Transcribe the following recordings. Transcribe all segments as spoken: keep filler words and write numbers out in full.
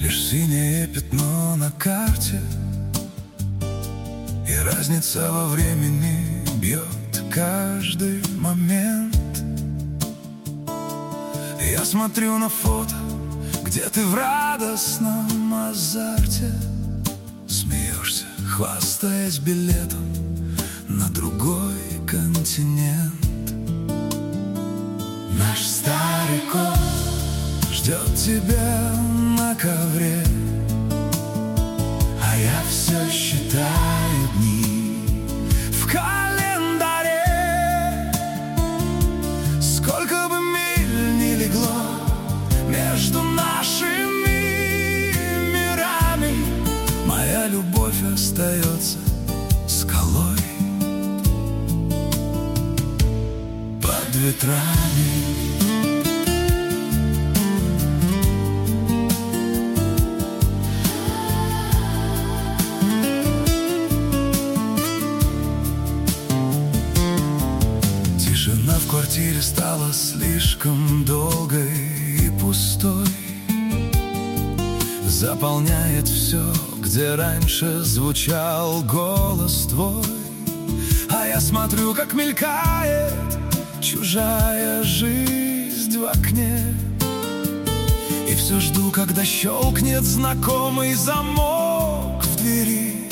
Лишь синее пятно на карте, и разница во времени бьет каждый момент. Я смотрю на фото, где ты в радостном азарте смеешься, хвастаясь билетом на другой континент. Наш старый кот ждет тебя на ковре, а я все считаю дни в календаре. Сколько бы миль ни легло между нашими мирами, моя любовь остается скалой под ветрами. Тишина в квартире стала слишком долгой и пустой, заполняет все, где раньше звучал голос твой. А я смотрю, как мелькает чужая жизнь в окне, и все жду, когда щелкнет знакомый замок в двери,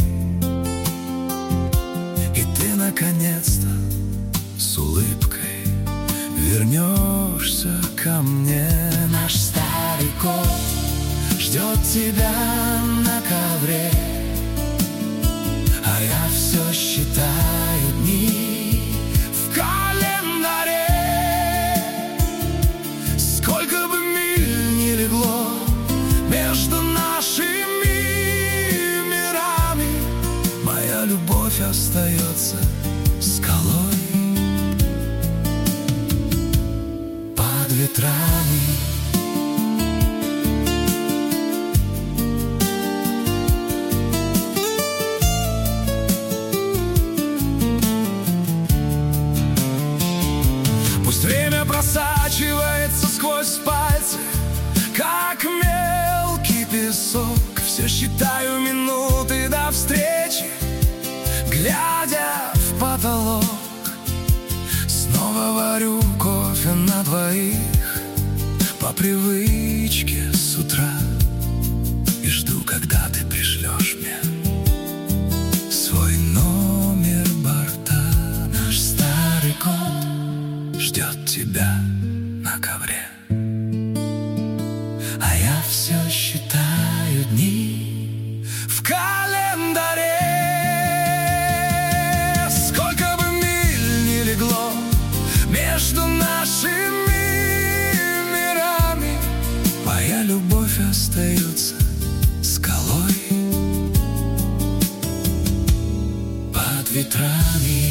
и ты наконец-то с улыбкой вернешься ко мне. Наш старый кот ждет тебя на ковре, а я все считаю дни в календаре. Сколько бы миль ни легло между нашими мирами, моя любовь остается скалой под ветрами. Пусть время просачивается сквозь пальцы, как мелкий песок. Все считаю минуты до встречи, глядя в потолок. Снова варю кофе на двоих по привычке с утра, и жду, когда ты пришлешь мне свой номер борта. Наш старый кот ждет тебя на ковре, а я все считаю дни в календаре. Сколько бы миль ни легло между нашими мирами, моя любовь остается скалой под ветрами.